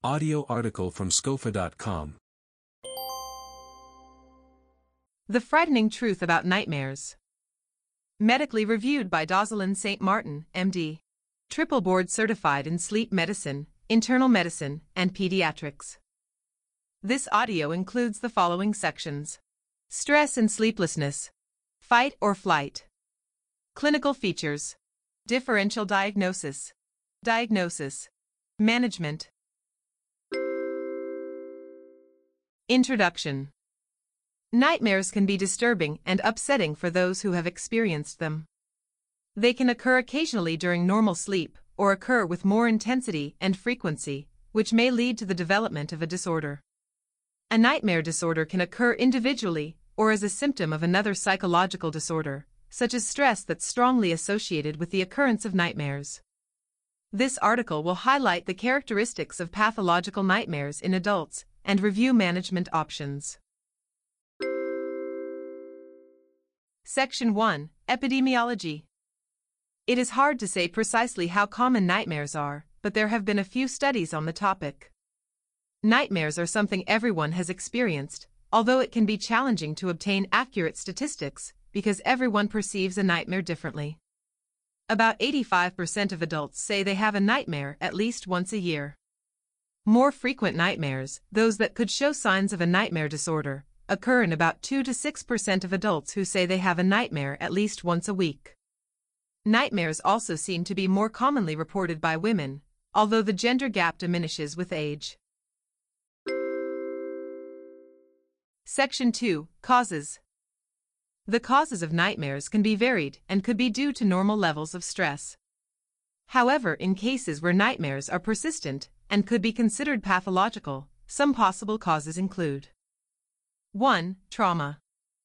Audio article from Scofa.com. The Frightening Truth About Nightmares. Medically reviewed by Dozalin St. Martin, MD. Triple board certified in sleep medicine, internal medicine, and pediatrics. This audio includes the following sections: stress and sleeplessness, fight or flight, clinical features, differential diagnosis, management. Introduction. Nightmares can be disturbing and upsetting for those who have experienced them. They can occur occasionally during normal sleep, or occur with more intensity and frequency, which may lead to the development of a disorder. A nightmare disorder can occur individually or as a symptom of another psychological disorder, such as stress that's strongly associated with the occurrence of nightmares. This article will highlight the characteristics of pathological nightmares in adults and review management options. Section 1. Epidemiology. It is hard to say precisely how common nightmares are, but there have been a few studies on the topic. Nightmares are something everyone has experienced, although it can be challenging to obtain accurate statistics because everyone perceives a nightmare differently. About 85% of adults say they have a nightmare at least once a year. More frequent nightmares, those that could show signs of a nightmare disorder, occur in about 2 to 6% of adults who say they have a nightmare at least once a week. Nightmares also seem to be more commonly reported by women, although the gender gap diminishes with age. Section 2. Causes. The causes of nightmares can be varied and could be due to normal levels of stress. However, in cases where nightmares are persistent and could be considered pathological, some possible causes include: 1. Trauma.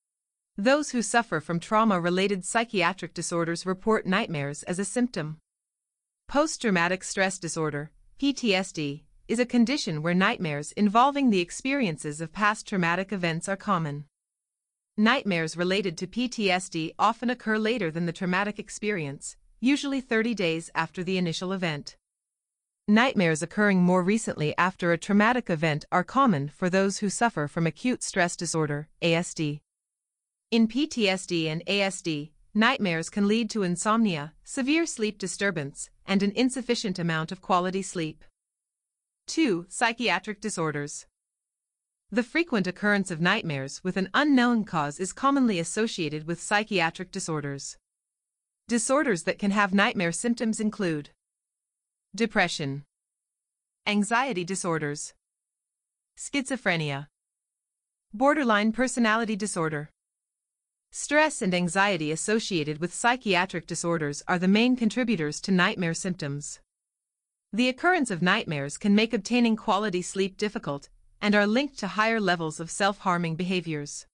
Those who suffer from trauma-related psychiatric disorders report nightmares as a symptom. Post-traumatic stress disorder, PTSD, is a condition where nightmares involving the experiences of past traumatic events are common. Nightmares related to PTSD often occur later than the traumatic experience, usually 30 days after the initial event. Nightmares occurring more recently after a traumatic event are common for those who suffer from acute stress disorder, ASD. In PTSD and ASD, nightmares can lead to insomnia, severe sleep disturbance, and an insufficient amount of quality sleep. 2. Psychiatric disorders. The frequent occurrence of nightmares with an unknown cause is commonly associated with psychiatric disorders. Disorders that can have nightmare symptoms include: depression, anxiety disorders, schizophrenia, borderline personality disorder. Stress and anxiety associated with psychiatric disorders are the main contributors to nightmare symptoms. The occurrence of nightmares can make obtaining quality sleep difficult and are linked to higher levels of self-harming behaviors.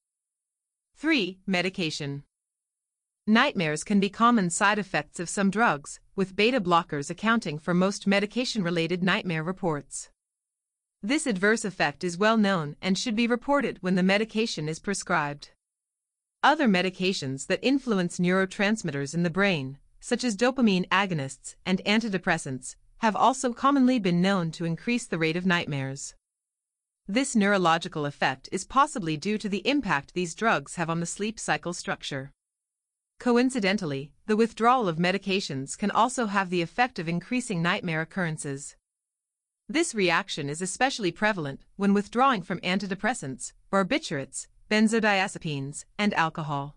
3. Medication. Nightmares can be common side effects of some drugs, with beta blockers accounting for most medication-related nightmare reports. This adverse effect is well known and should be reported when the medication is prescribed. Other medications that influence neurotransmitters in the brain, such as dopamine agonists and antidepressants, have also commonly been known to increase the rate of nightmares. This neurological effect is possibly due to the impact these drugs have on the sleep cycle structure. Coincidentally, the withdrawal of medications can also have the effect of increasing nightmare occurrences. This reaction is especially prevalent when withdrawing from antidepressants, barbiturates, benzodiazepines, and alcohol.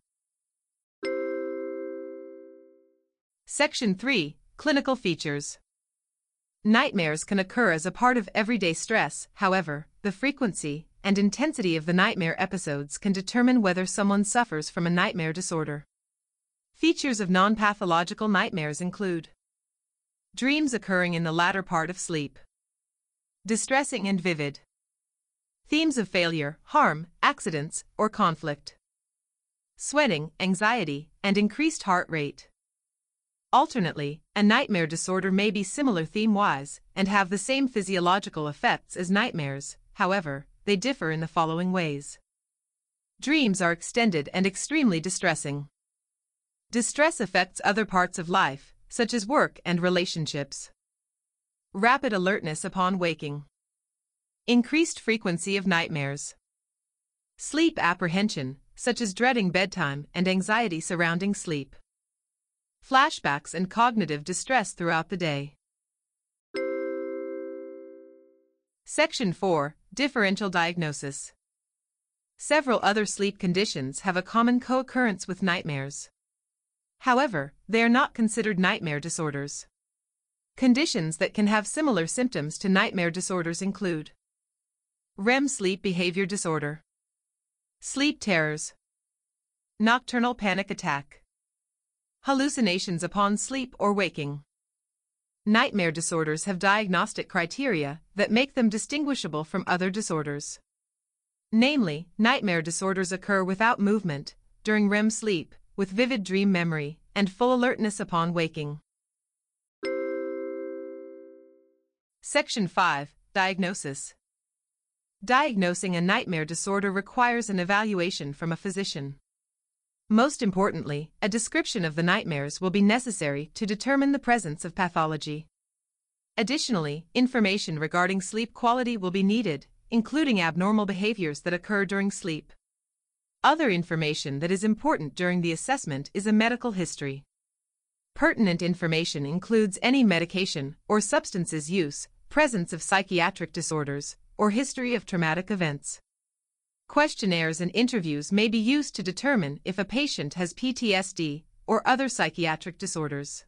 Section 3. Clinical features. Nightmares can occur as a part of everyday stress. However, the frequency and intensity of the nightmare episodes can determine whether someone suffers from a nightmare disorder. Features of non-pathological nightmares include: dreams occurring in the latter part of sleep, distressing and vivid, themes of failure, harm, accidents, or conflict, sweating, anxiety, and increased heart rate. Alternately, a nightmare disorder may be similar theme-wise and have the same physiological effects as nightmares. However, they differ in the following ways. Dreams are extended and extremely distressing. Distress affects other parts of life, such as work and relationships. Rapid alertness upon waking. Increased frequency of nightmares. Sleep apprehension, such as dreading bedtime and anxiety surrounding sleep. Flashbacks and cognitive distress throughout the day. Section 4. Differential diagnosis. Several other sleep conditions have a common co-occurrence with nightmares. However, they are not considered nightmare disorders. Conditions that can have similar symptoms to nightmare disorders include REM sleep behavior disorder, sleep terrors, nocturnal panic attack, hallucinations upon sleep or waking. Nightmare disorders have diagnostic criteria that make them distinguishable from other disorders. Namely, nightmare disorders occur without movement, during REM sleep, with vivid dream memory, and full alertness upon waking. Section 5. Diagnosis. Diagnosing a nightmare disorder requires an evaluation from a physician. Most importantly, a description of the nightmares will be necessary to determine the presence of pathology. Additionally, information regarding sleep quality will be needed, including abnormal behaviors that occur during sleep. Other information that is important during the assessment is a medical history. Pertinent information includes any medication or substances use, presence of psychiatric disorders, or history of traumatic events. Questionnaires and interviews may be used to determine if a patient has PTSD or other psychiatric disorders.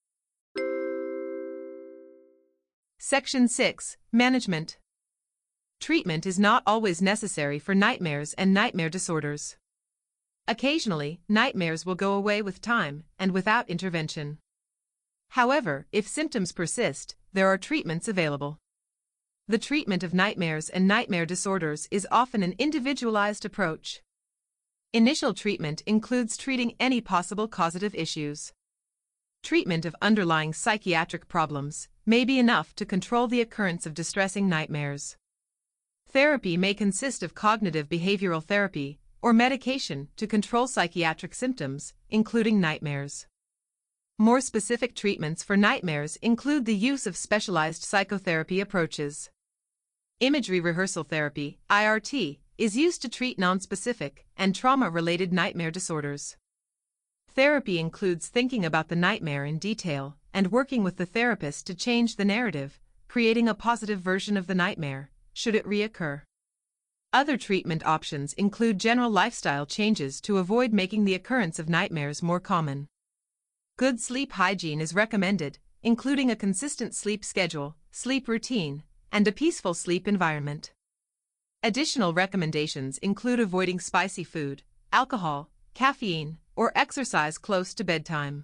Section 6. Management. Treatment is not always necessary for nightmares and nightmare disorders. Occasionally, nightmares will go away with time and without intervention. However, if symptoms persist, there are treatments available. The treatment of nightmares and nightmare disorders is often an individualized approach. Initial treatment includes treating any possible causative issues. Treatment of underlying psychiatric problems may be enough to control the occurrence of distressing nightmares. Therapy may consist of cognitive behavioral therapy or medication to control psychiatric symptoms, including nightmares. More specific treatments for nightmares include the use of specialized psychotherapy approaches. Imagery rehearsal therapy, IRT, is used to treat nonspecific and trauma-related nightmare disorders. Therapy includes thinking about the nightmare in detail and working with the therapist to change the narrative, creating a positive version of the nightmare, should it reoccur. Other treatment options include general lifestyle changes to avoid making the occurrence of nightmares more common. Good sleep hygiene is recommended, including a consistent sleep schedule, sleep routine, and a peaceful sleep environment. Additional recommendations include avoiding spicy food, alcohol, caffeine, or exercise close to bedtime.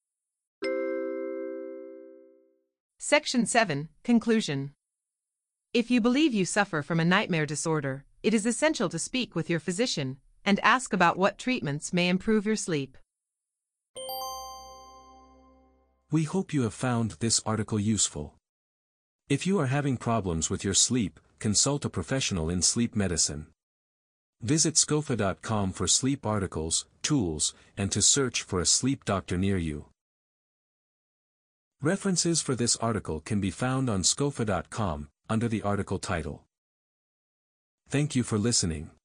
Section 7. Conclusion. If you believe you suffer from a nightmare disorder, it is essential to speak with your physician and ask about what treatments may improve your sleep. We hope you have found this article useful. If you are having problems with your sleep, consult a professional in sleep medicine. Visit scofa.com for sleep articles, tools, and to search for a sleep doctor near you. References for this article can be found on scofa.com, under the article title. Thank you for listening.